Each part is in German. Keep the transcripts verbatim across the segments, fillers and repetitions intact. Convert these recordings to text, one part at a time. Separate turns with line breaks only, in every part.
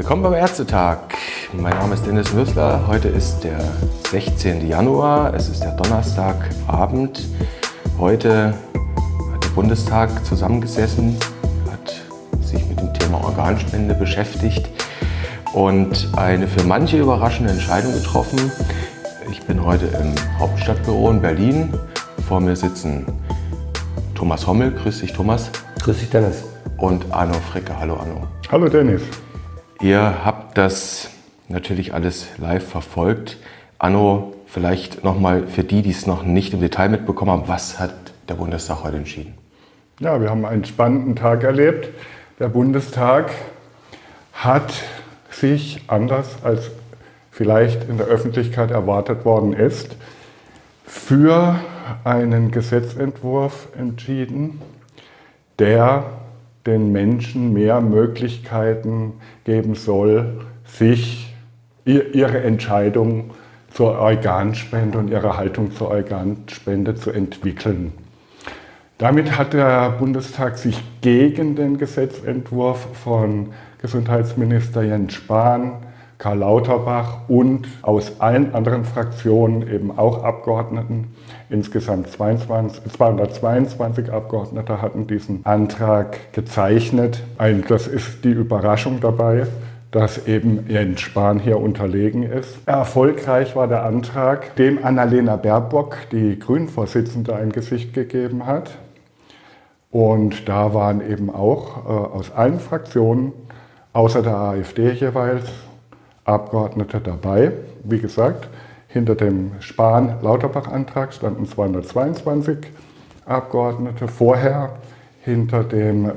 Willkommen beim Ärztetag. Mein Name ist Dennis Würstler. Heute ist der sechzehnte Januar. Es ist der Donnerstagabend. Heute hat der Bundestag zusammengesessen, hat sich mit dem Thema Organspende beschäftigt und eine für manche überraschende Entscheidung getroffen. Ich bin heute im Hauptstadtbüro in Berlin. Vor mir sitzen Thomas Hommel. Grüß dich, Thomas.
Grüß dich, Dennis.
Und Arno Fricke. Hallo, Arno.
Hallo, Dennis.
Ihr habt das natürlich alles live verfolgt. Arno, vielleicht nochmal für die, die es noch nicht im Detail mitbekommen haben, was hat der Bundestag heute entschieden?
Ja, wir haben einen spannenden Tag erlebt. Der Bundestag hat sich, anders als vielleicht in der Öffentlichkeit erwartet worden ist, für einen Gesetzentwurf entschieden, der den Menschen mehr Möglichkeiten geben soll, sich ihre Entscheidung zur Organspende und ihre Haltung zur Organspende zu entwickeln. Damit hat der Bundestag sich gegen den Gesetzentwurf von Gesundheitsminister Jens Spahn, Karl Lauterbach und aus allen anderen Fraktionen eben auch Abgeordneten, insgesamt zweihundertzweiundzwanzig Abgeordnete hatten diesen Antrag gezeichnet. Das ist die Überraschung dabei, dass eben Jens Spahn hier unterlegen ist. Erfolgreich war der Antrag, dem Annalena Baerbock, die Grünen-Vorsitzende, ein Gesicht gegeben hat. Und da waren eben auch äh, aus allen Fraktionen, außer der AfD jeweils, Abgeordnete dabei. Wie gesagt, hinter dem Spahn-Lauterbach-Antrag standen zweihundertzweiundzwanzig Abgeordnete. Vorher hinter dem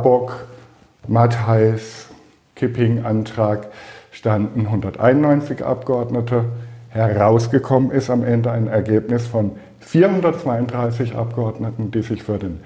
Baerbock-Mattheis-Kipping-Antrag standen hunderteinundneunzig Abgeordnete. Herausgekommen ist am Ende ein Ergebnis von vierhundertzweiunddreißig Abgeordneten, die sich für den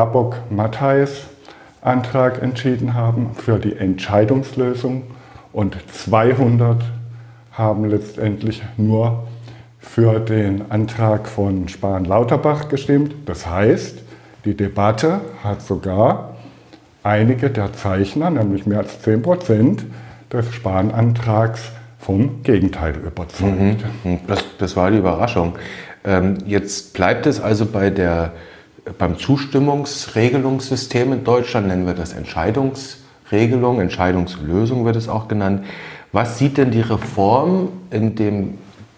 Baerbock-Mattheis-Antrag entschieden haben, für die Entscheidungslösung. Und zweihundert haben letztendlich nur für den Antrag von Spahn-Lauterbach gestimmt. Das heißt, die Debatte hat sogar einige der Zeichner, nämlich mehr als zehn Prozent des Spahn-Antrags, vom Gegenteil überzeugt.
Mhm. Das, das war die Überraschung. Ähm, jetzt bleibt es also bei der, beim Zustimmungsregelungssystem in Deutschland, nennen wir das Entscheidungsregelung, Entscheidungslösung wird es auch genannt. Was sieht denn die Reform in dem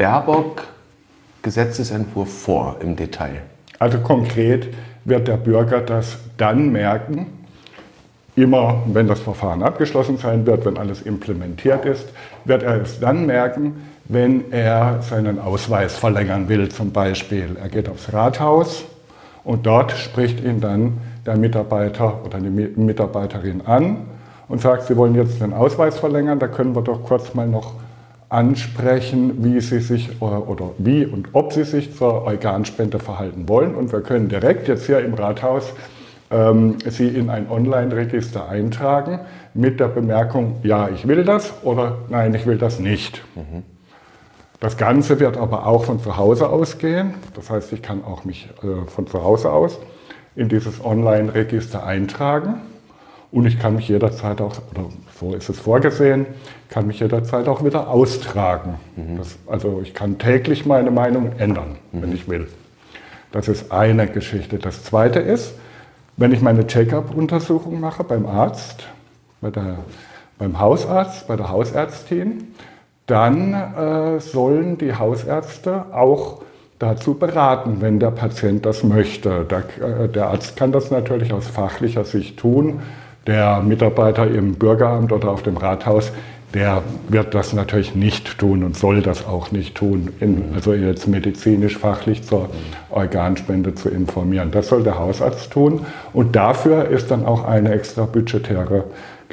Baerbock-Gesetzesentwurf vor im Detail?
Also konkret wird der Bürger das dann merken, immer wenn das Verfahren abgeschlossen sein wird, wenn alles implementiert ist, wird er es dann merken, wenn er seinen Ausweis verlängern will zum Beispiel. Er geht aufs Rathaus und dort spricht ihn dann der Mitarbeiter oder die Mitarbeiterin an und sagt, Sie wollen jetzt den Ausweis verlängern, da können wir doch kurz mal noch ansprechen, wie Sie sich oder, oder wie und ob Sie sich zur Organspende verhalten wollen. Und wir können direkt jetzt hier im Rathaus ähm, Sie in ein Online-Register eintragen mit der Bemerkung, ja, ich will das oder nein, ich will das nicht. Mhm. Das Ganze wird aber auch von zu Hause ausgehen. Das heißt, ich kann auch mich äh, von zu Hause aus in dieses Online-Register eintragen. Und ich kann mich jederzeit auch, oder so ist es vorgesehen, kann mich jederzeit auch wieder austragen. Mhm. Das, also ich kann täglich meine Meinung ändern, mhm. wenn ich will. Das ist eine Geschichte. Das zweite ist, wenn ich meine Check-up-Untersuchung mache beim Arzt, bei der, beim Hausarzt, bei der Hausärztin, dann äh, sollen die Hausärzte auch dazu beraten, wenn der Patient das möchte. Der, äh, der Arzt kann das natürlich aus fachlicher Sicht tun. Der Mitarbeiter im Bürgeramt oder auf dem Rathaus, der wird das natürlich nicht tun und soll das auch nicht tun, in, also jetzt medizinisch, fachlich zur Organspende zu informieren. Das soll der Hausarzt tun und dafür ist dann auch eine extra budgetäre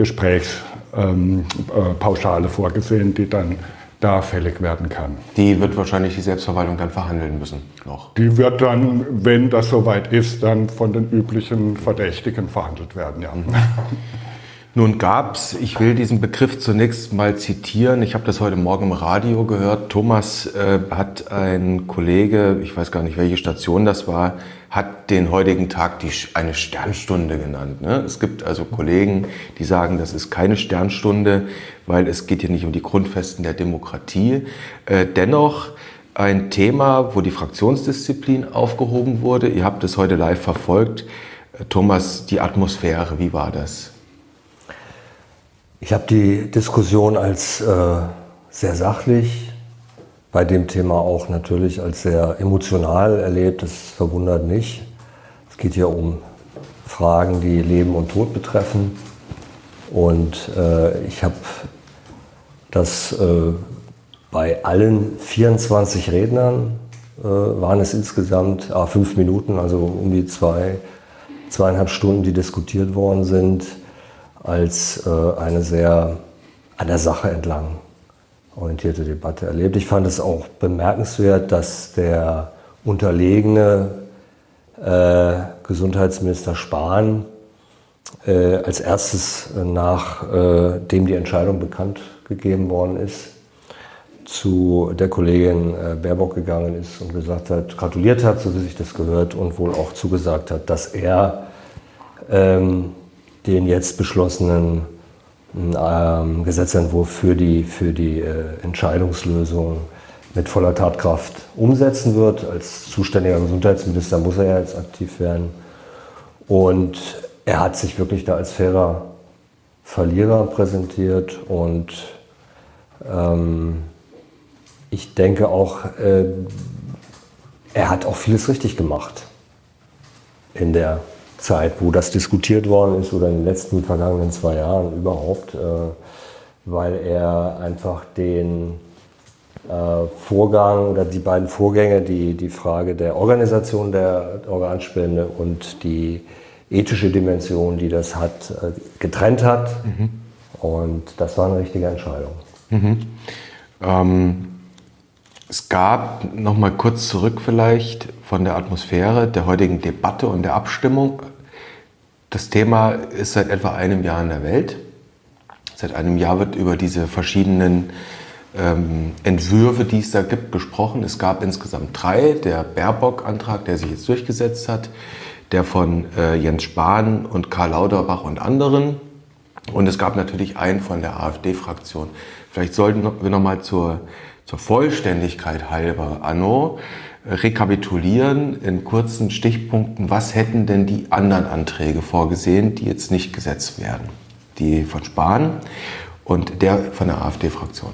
Gesprächspauschale ähm, äh, vorgesehen, die dann da fällig werden kann.
Die wird wahrscheinlich die Selbstverwaltung dann verhandeln müssen noch.
Die wird dann, wenn das soweit ist, dann von den üblichen Verdächtigen verhandelt werden, ja.
Nun gab's, ich will diesen Begriff zunächst mal zitieren, ich habe das heute Morgen im Radio gehört, Thomas äh, hat ein Kollege, ich weiß gar nicht, welche Station das war, hat den heutigen Tag die, eine Sternstunde genannt. Ne? Es gibt also Kollegen, die sagen, das ist keine Sternstunde, weil es geht hier nicht um die Grundfesten der Demokratie. Äh, dennoch ein Thema, wo die Fraktionsdisziplin aufgehoben wurde. Ihr habt es heute live verfolgt. Äh, Thomas, die Atmosphäre, wie war das?
Ich habe die Diskussion als äh, sehr sachlich, bei dem Thema auch natürlich als sehr emotional erlebt. Das verwundert nicht. Es geht hier um Fragen, die Leben und Tod betreffen. Und äh, ich habe das äh, bei allen vierundzwanzig Rednern, äh, waren es insgesamt ah, fünf Minuten, also um die zwei, zweieinhalb Stunden, die diskutiert worden sind, als äh, eine sehr an der Sache entlang orientierte Debatte erlebt. Ich fand es auch bemerkenswert, dass der unterlegene äh, Gesundheitsminister Spahn äh, als erstes, äh, nachdem äh, die Entscheidung bekannt gegeben worden ist, zu der Kollegin äh, Baerbock gegangen ist und gesagt hat, gratuliert hat, so wie sich das gehört, und wohl auch zugesagt hat, dass er ähm, den jetzt beschlossenen ähm, Gesetzentwurf für die, für die äh, Entscheidungslösung mit voller Tatkraft umsetzen wird. Als zuständiger Gesundheitsminister muss er ja jetzt aktiv werden. Und er hat sich wirklich da als fairer Verlierer präsentiert. Und ähm, ich denke auch, äh, er hat auch vieles richtig gemacht in der Zeit, wo das diskutiert worden ist oder in den letzten vergangenen zwei Jahren überhaupt, äh, weil er einfach den äh, Vorgang oder die beiden Vorgänge, die, die Frage der Organisation der Organspende und die ethische Dimension, die das hat, äh, getrennt hat. Mhm. Und das war eine richtige Entscheidung.
Mhm. Ähm, es gab, noch mal kurz zurück vielleicht, von der Atmosphäre der heutigen Debatte und der Abstimmung. Das Thema ist seit etwa einem Jahr in der Welt. Seit einem Jahr wird über diese verschiedenen ähm, Entwürfe, die es da gibt, gesprochen. Es gab insgesamt drei. Der Baerbock-Antrag, der sich jetzt durchgesetzt hat, der von äh, Jens Spahn und Karl Lauterbach und anderen. Und es gab natürlich einen von der AfD-Fraktion. Vielleicht sollten wir noch mal zur, zur Vollständigkeit halber, Anno, rekapitulieren in kurzen Stichpunkten, was hätten denn die anderen Anträge vorgesehen, die jetzt nicht gesetzt werden? Die von Spahn und der von der AfD-Fraktion.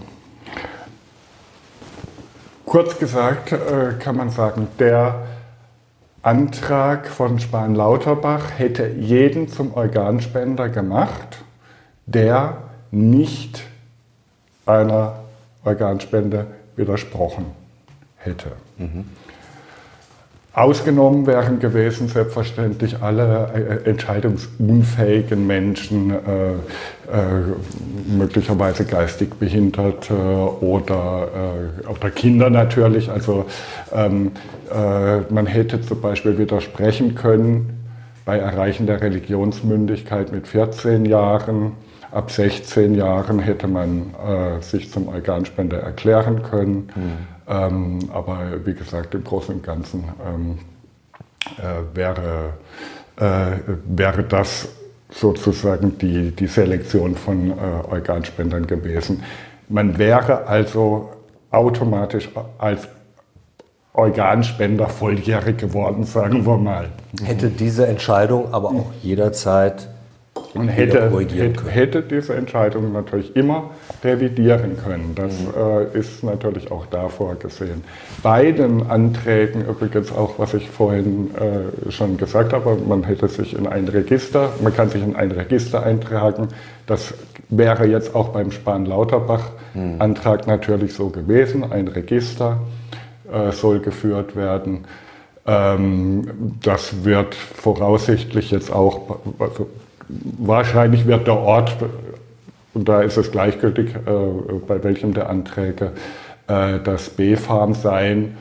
Kurz gesagt äh, kann man sagen, der Antrag von Spahn-Lauterbach hätte jeden zum Organspender gemacht, der nicht einer Organspende widersprochen hätte. Mhm. Ausgenommen wären gewesen selbstverständlich alle äh, entscheidungsunfähigen Menschen, äh, äh, möglicherweise geistig Behinderte oder, äh, oder Kinder natürlich. Also ähm, äh, man hätte zum Beispiel widersprechen können bei Erreichen der Religionsmündigkeit mit vierzehn Jahren. Ab sechzehn Jahren hätte man äh, sich zum Organspender erklären können. Mhm. Ähm, aber wie gesagt, im Großen und Ganzen ähm, äh, wäre, äh, wäre das sozusagen die, die Selektion von äh, Organspendern gewesen. Man wäre also automatisch als Organspender volljährig geworden, sagen wir mal.
Hätte diese Entscheidung aber auch jederzeit
Man hätte, hätte, hätte diese Entscheidung natürlich immer revidieren können. Das äh, ist natürlich auch da vorgesehen. Bei den Anträgen übrigens auch, was ich vorhin äh, schon gesagt habe, man hätte sich in ein Register, man kann sich in ein Register eintragen. Das wäre jetzt auch beim Spahn-Lauterbach-Antrag natürlich so gewesen. Ein Register äh, soll geführt werden. Ähm, das wird voraussichtlich jetzt auch, also wahrscheinlich wird der Ort, und da ist es gleichgültig, äh, bei welchem der Anträge, äh, das B-Farm sein.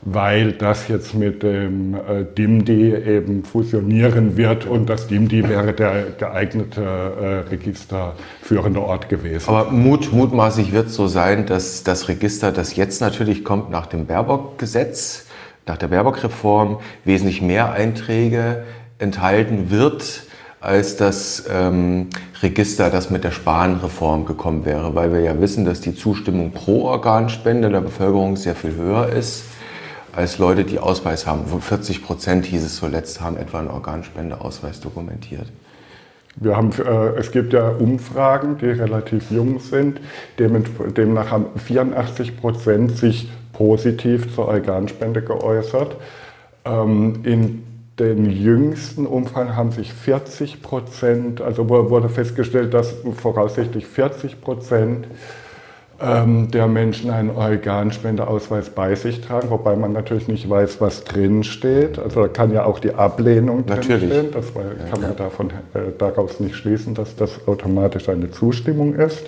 weil das jetzt mit dem äh, D I M D I eben fusionieren wird und das D I M D I wäre der geeignete äh, registerführende Ort gewesen.
Aber mut, mutmaßlich wird es so sein, dass das Register, das jetzt natürlich kommt nach dem Baerbock-Gesetz, nach der Baerbock-Reform, wesentlich mehr Einträge enthalten wird, als das ähm, Register, das mit der Spahn-Reform gekommen wäre, weil wir ja wissen, dass die Zustimmung pro Organspende der Bevölkerung sehr viel höher ist als Leute, die Ausweis haben. vierzig Prozent hieß es zuletzt, haben etwa einen Organspendeausweis dokumentiert.
Wir haben, äh, es gibt ja Umfragen, die relativ jung sind. Dem, demnach haben vierundachtzig Prozent sich positiv zur Organspende geäußert. Ähm, in den jüngsten Umfragen haben sich vierzig Prozent, also wurde festgestellt, dass voraussichtlich vierzig Prozent der Menschen einen Organspendeausweis bei sich tragen, wobei man natürlich nicht weiß, was drin steht. Also da kann ja auch die Ablehnung drinstehen. Das kann ja, man davon, äh, daraus nicht schließen, dass das automatisch eine Zustimmung ist.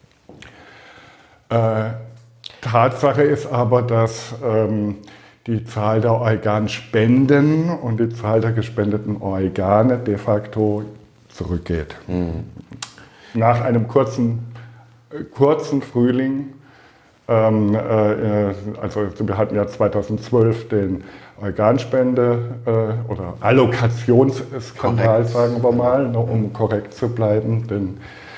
Äh, Tatsache ist aber, dass ähm, die Zahl der Organspenden und die Zahl der gespendeten Organe de facto zurückgeht. Mhm. Nach einem kurzen kurzen Frühling, ähm, äh, also wir hatten ja zweitausendzwölf den Organspende- äh, oder Allokationsskandal, korrekt, sagen wir mal, ne, um korrekt zu bleiben, den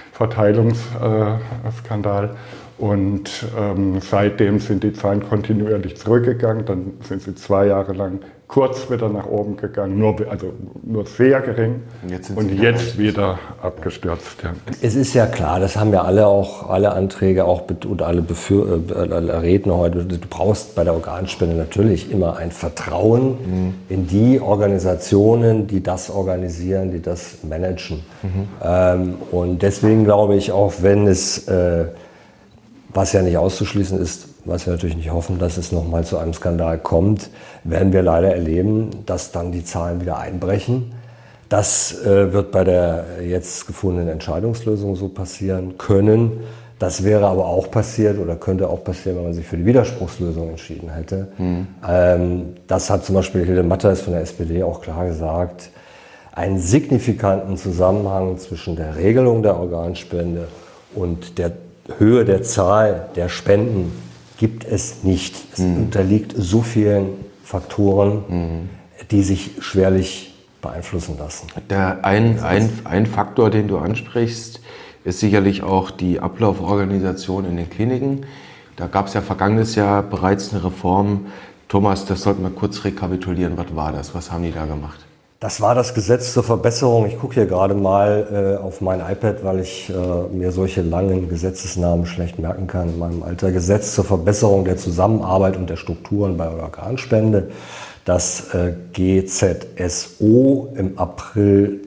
Verteilungsskandal. Und ähm, seitdem sind die Zahlen kontinuierlich zurückgegangen, dann sind sie zwei Jahre lang kurz wieder nach oben gegangen, nur, also nur sehr gering jetzt und jetzt wieder abgestürzt. Ja.
Es ist ja klar, das haben ja alle auch, alle Anträge auch und alle, Befür, alle Redner heute, du brauchst bei der Organspende natürlich immer ein Vertrauen mhm. in die Organisationen, die das organisieren, die das managen. Mhm. Ähm, und deswegen glaube ich, auch wenn es äh, was ja nicht auszuschließen ist, was wir natürlich nicht hoffen, dass es nochmal zu einem Skandal kommt, werden wir leider erleben, dass dann die Zahlen wieder einbrechen. Das äh, wird bei der jetzt gefundenen Entscheidungslösung so passieren können. Das wäre aber auch passiert oder könnte auch passieren, wenn man sich für die Widerspruchslösung entschieden hätte. Mhm. Ähm, das hat zum Beispiel Hilde Matthias von der S P D auch klar gesagt. Einen signifikanten Zusammenhang zwischen der Regelung der Organspende und der Höhe der Zahl der Spenden gibt es nicht. Es mhm. unterliegt so vielen Faktoren, mhm. die sich schwerlich beeinflussen lassen.
Der ein, ein, ein Faktor, den du ansprichst, ist sicherlich auch die Ablauforganisation in den Kliniken. Da gab es ja vergangenes Jahr bereits eine Reform. Thomas, das sollten wir kurz rekapitulieren. Was war das? Was haben die da gemacht?
Das war das Gesetz zur Verbesserung. Ich gucke hier gerade mal äh, auf mein iPad, weil ich äh, mir solche langen Gesetzesnamen schlecht merken kann in meinem Alter. Gesetz zur Verbesserung der Zusammenarbeit und der Strukturen bei Organspende. Das äh, G Z S O im April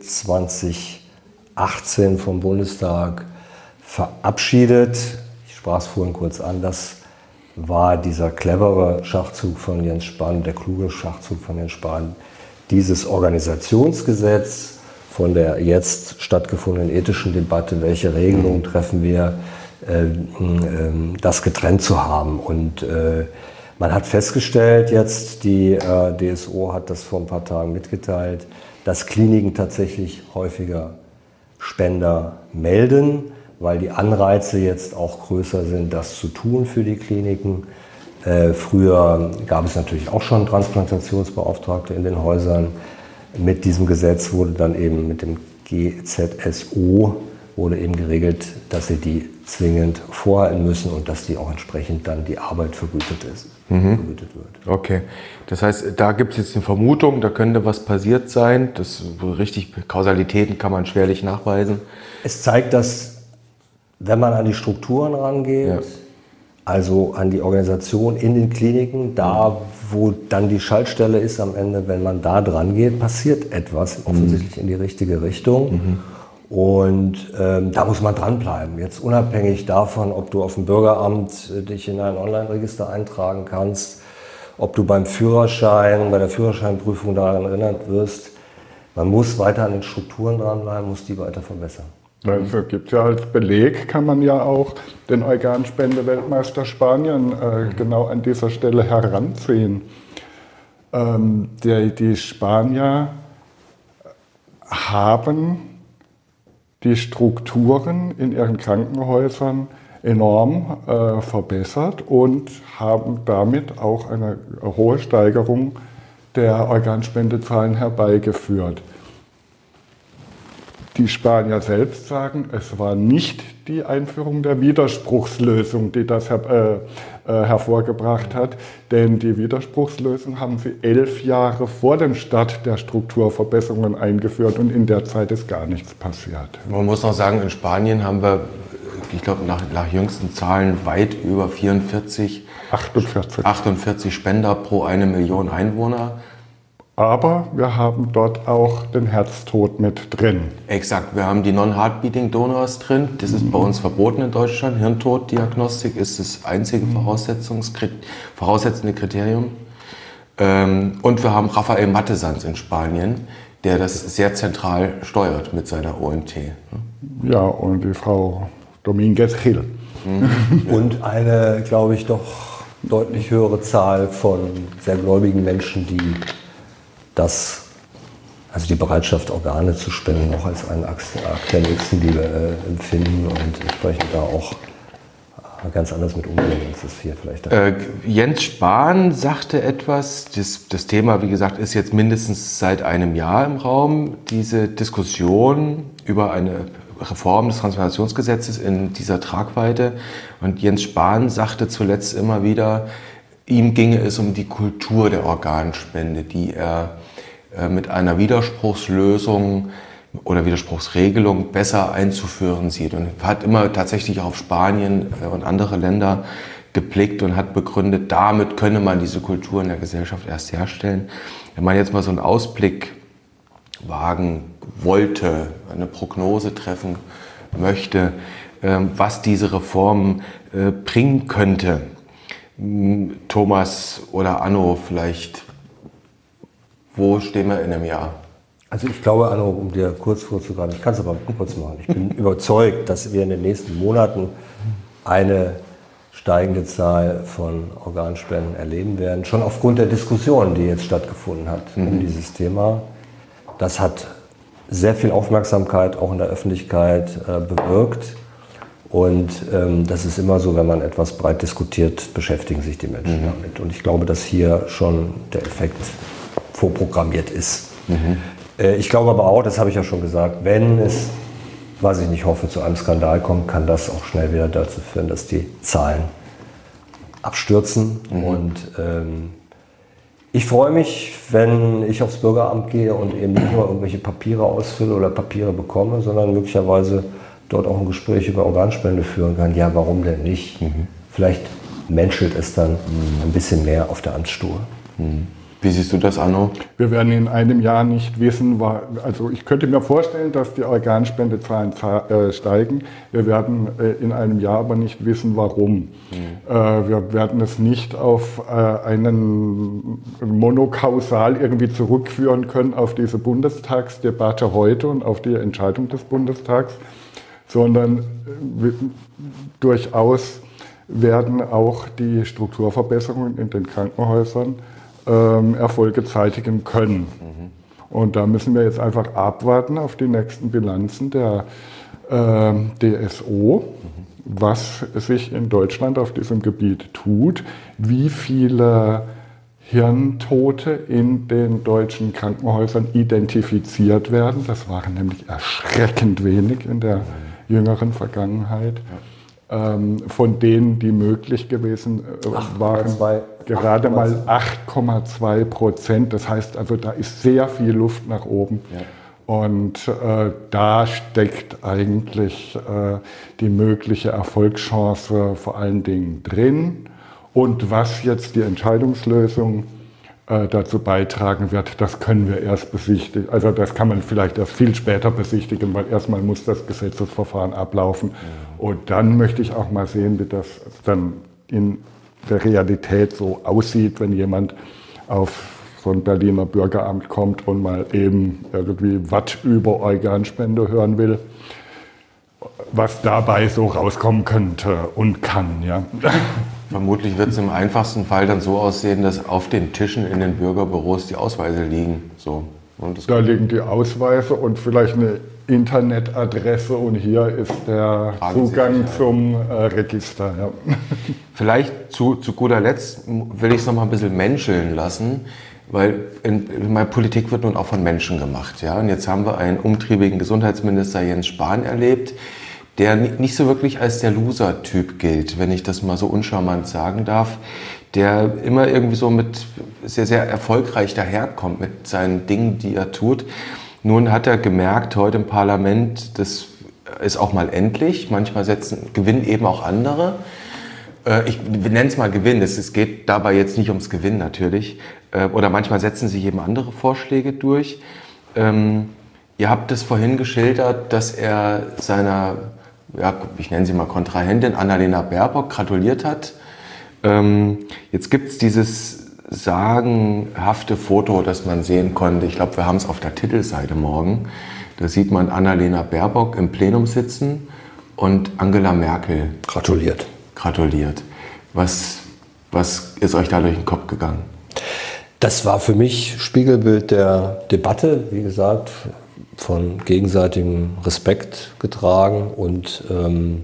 zweitausendachtzehn vom Bundestag verabschiedet. Ich sprach es vorhin kurz an. Das war dieser clevere Schachzug von Jens Spahn, der kluge Schachzug von Jens Spahn, dieses Organisationsgesetz von der jetzt stattgefundenen ethischen Debatte, welche Regelungen treffen wir, äh, äh, das getrennt zu haben. Und äh, man hat festgestellt jetzt, die äh, D S O hat das vor ein paar Tagen mitgeteilt, dass Kliniken tatsächlich häufiger Spender melden, weil die Anreize jetzt auch größer sind, das zu tun für die Kliniken. Äh, früher gab es natürlich auch schon Transplantationsbeauftragte in den Häusern. Mit diesem Gesetz wurde dann eben mit dem G Z S O wurde eben geregelt, dass sie die zwingend vorhalten müssen und dass die auch entsprechend dann die Arbeit vergütet ist. Mhm. Vergütet wird.
Okay, das heißt, da gibt es jetzt eine Vermutung, da könnte was passiert sein. Das richtig Kausalitäten kann man schwerlich nachweisen.
Es zeigt, dass wenn man an die Strukturen rangeht, ja. also an die Organisation in den Kliniken, da wo dann die Schaltstelle ist am Ende, wenn man da dran geht, passiert etwas offensichtlich mhm. in die richtige Richtung. Mhm. Und ähm, da muss man dranbleiben. Jetzt unabhängig davon, ob du auf dem Bürgeramt äh, dich in ein Online-Register eintragen kannst, ob du beim Führerschein, bei der Führerscheinprüfung daran erinnert wirst, man muss weiter an den Strukturen dranbleiben, muss die weiter verbessern.
Also gibt es ja als Beleg, kann man ja auch den Organspende-Weltmeister Spanien äh, genau an dieser Stelle heranziehen. Ähm, die, die Spanier haben die Strukturen in ihren Krankenhäusern enorm äh, verbessert und haben damit auch eine hohe Steigerung der Organspendezahlen herbeigeführt. Die Spanier selbst sagen, es war nicht die Einführung der Widerspruchslösung, die das her, äh, äh, hervorgebracht hat, denn die Widerspruchslösung haben sie elf Jahre vor dem Start der Strukturverbesserungen eingeführt und in der Zeit ist gar nichts passiert.
Man muss noch sagen, in Spanien haben wir, ich glaube nach, nach jüngsten Zahlen, weit über vierundvierzig,
achtundvierzig.
achtundvierzig Spender pro eine Million Einwohner.
Aber wir haben dort auch den Herztod mit drin.
Exakt, wir haben die Non-Heart-Beating Donors drin. Das ist bei uns verboten in Deutschland. Hirntoddiagnostik ist das einzige voraussetzende Kriterium. Und wir haben Rafael Matesanz in Spanien, der das sehr zentral steuert mit seiner O M T.
Ja, und die Frau Domínguez Gil.
Und eine, glaube ich, doch deutlich höhere Zahl von sehr gläubigen Menschen, die das, also die Bereitschaft, Organe zu spenden, auch als einen Akt der Nächstenliebe äh, empfinden und entsprechend da auch äh, ganz anders mit umgehen, als es hier vielleicht
äh, Jens Spahn sagte etwas, das, das Thema, wie gesagt, ist jetzt mindestens seit einem Jahr im Raum, diese Diskussion über eine Reform des Transplantationsgesetzes in dieser Tragweite. Und Jens Spahn sagte zuletzt immer wieder, ihm ginge es um die Kultur der Organspende, die er äh, mit einer Widerspruchslösung oder Widerspruchsregelung besser einzuführen sieht. Und hat immer tatsächlich auf Spanien und andere Länder geblickt und hat begründet, damit könne man diese Kultur in der Gesellschaft erst herstellen. Wenn man jetzt mal so einen Ausblick wagen wollte, eine Prognose treffen möchte, äh, was diese Reform äh, bringen könnte, Thomas oder Anno vielleicht, wo stehen wir in einem Jahr?
Also ich glaube, Anno, um dir kurz vorzugreifen, ich kann es aber kurz machen. Ich bin überzeugt, dass wir in den nächsten Monaten eine steigende Zahl von Organspenden erleben werden, schon aufgrund der Diskussion, die jetzt stattgefunden hat mhm. um dieses Thema. Das hat sehr viel Aufmerksamkeit auch in der Öffentlichkeit äh, bewirkt. Und ähm, das ist immer so, wenn man etwas breit diskutiert, beschäftigen sich die Menschen mhm. damit. Und ich glaube, dass hier schon der Effekt vorprogrammiert ist. Mhm. Äh, ich glaube aber auch, das habe ich ja schon gesagt, wenn es, was ich nicht hoffe, zu einem Skandal kommt, kann das auch schnell wieder dazu führen, dass die Zahlen abstürzen. Mhm. Und ähm, ich freue mich, wenn ich aufs Bürgeramt gehe und eben nicht nur irgendwelche Papiere ausfülle oder Papiere bekomme, sondern möglicherweise dort auch ein Gespräch über Organspende führen kann. Ja, warum denn nicht? Mhm. Vielleicht menschelt es dann mhm. ein bisschen mehr auf der Amtsstuhl.
Mhm. Wie siehst du das, Anno?
Wir werden in einem Jahr nicht wissen, also ich könnte mir vorstellen, dass die Organspendezahlen steigen. Wir werden in einem Jahr aber nicht wissen, warum. Mhm. Wir werden es nicht auf einen monokausal irgendwie zurückführen können auf diese Bundestagsdebatte heute und auf die Entscheidung des Bundestags, sondern durchaus werden auch die Strukturverbesserungen in den Krankenhäusern ähm, Erfolge zeitigen können. Mhm. Und da müssen wir jetzt einfach abwarten auf die nächsten Bilanzen der äh, D S O, mhm. was sich in Deutschland auf diesem Gebiet tut, wie viele Hirntote in den deutschen Krankenhäusern identifiziert werden. Das waren nämlich erschreckend wenig in der jüngeren Vergangenheit. Ja. Ähm, von denen, die möglich gewesen äh, waren, gerade mal acht Komma zwei Prozent. Das heißt also, da ist sehr viel Luft nach oben. Ja. Und äh, da steckt eigentlich äh, die mögliche Erfolgschance vor allen Dingen drin. Und was jetzt die Entscheidungslösung äh, dazu beitragen wird, das können wir erst besichtigen. Also das kann man vielleicht erst viel später besichtigen, weil erstmal muss das Gesetzesverfahren ablaufen. Ja. Und dann möchte ich auch mal sehen, wie das dann in der Realität so aussieht, wenn jemand auf so ein Berliner Bürgeramt kommt und mal eben irgendwie was über Organspende hören will. was dabei so rauskommen könnte und kann. Ja.
Vermutlich wird es im einfachsten Fall dann so aussehen, dass auf den Tischen in den Bürgerbüros die Ausweise liegen. So. Und das
da liegen die Ausweise und vielleicht eine Internetadresse und hier ist der Zugang zum äh, Register. Ja.
Vielleicht zu, zu guter Letzt will ich es noch mal ein bisschen menscheln lassen, weil in, in meiner Politik wird nun auch von Menschen gemacht. Ja? Und jetzt haben wir einen umtriebigen Gesundheitsminister Jens Spahn erlebt, der nicht so wirklich als der Loser-Typ gilt, wenn ich das mal so uncharmant sagen darf, der immer irgendwie so mit sehr, sehr erfolgreich daherkommt mit seinen Dingen, die er tut. Nun hat er gemerkt heute im Parlament, das ist auch mal endlich, manchmal setzen, gewinnen eben auch andere. Ich nenne es mal Gewinn, es geht dabei jetzt nicht ums Gewinn natürlich, oder manchmal setzen sich eben andere Vorschläge durch. Ihr habt es vorhin geschildert, dass er seiner, ja, ich nenne sie mal Kontrahentin, Annalena Baerbock, gratuliert hat. Ähm, jetzt gibt es dieses sagenhafte Foto, das man sehen konnte. Ich glaube, wir haben es auf der Titelseite morgen. Da sieht man Annalena Baerbock im Plenum sitzen und Angela Merkel
gratuliert.
gratuliert. Was, was ist euch da durch den Kopf gegangen?
Das war für mich Spiegelbild der Debatte, wie gesagt, von gegenseitigem Respekt getragen und ähm,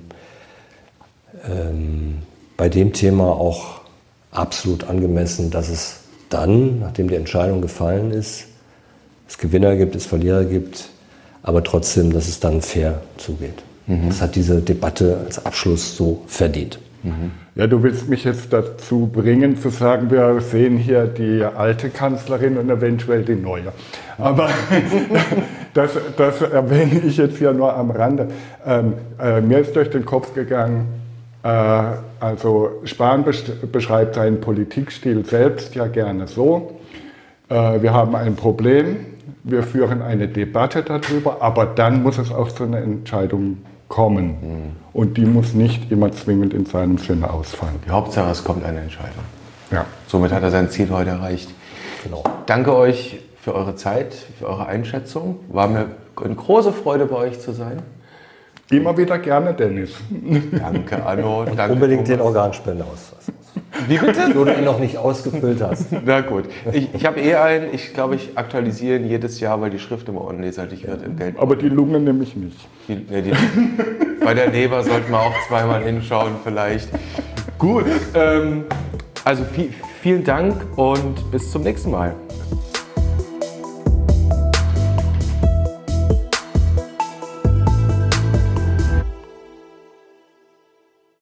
ähm, bei dem Thema auch absolut angemessen, dass es dann, nachdem die Entscheidung gefallen ist, es Gewinner gibt, es Verlierer gibt, aber trotzdem, dass es dann fair zugeht. Mhm. Das hat diese Debatte als Abschluss so verdient.
Mhm. Ja, du willst mich jetzt dazu bringen, zu sagen, wir sehen hier die alte Kanzlerin und eventuell die neue. Aber das, das erwähne ich jetzt hier nur am Rande. Ähm, äh, mir ist durch den Kopf gegangen, äh, also Spahn beschreibt seinen Politikstil selbst ja gerne so. Äh, wir haben ein Problem, wir führen eine Debatte darüber, aber dann muss es auch zu einer Entscheidung kommen. Mhm. Und die muss nicht immer zwingend in seinem Sinne ausfallen.
Die Hauptsache, es kommt eine Entscheidung.
Ja.
Somit hat er sein Ziel heute erreicht.
Genau.
Danke euch für eure Zeit, für eure Einschätzung. War mir eine große Freude, bei euch zu sein.
Immer wieder gerne, Dennis.
Danke, Arno. Danke,
unbedingt
Thomas.
Den Organspendeausweis.
Wie bitte?
Wo du ihn noch nicht ausgefüllt hast.
Na gut. Ich, ich habe eh einen. Ich glaube, ich aktualisiere ihn jedes Jahr, weil die Schrift immer unleserlich wird im Geld.
Aber die Lunge nehme ich nicht.
Die, ne, die, bei der Leber sollten wir auch zweimal hinschauen vielleicht. Gut. Ähm, also viel, vielen Dank und bis zum nächsten Mal.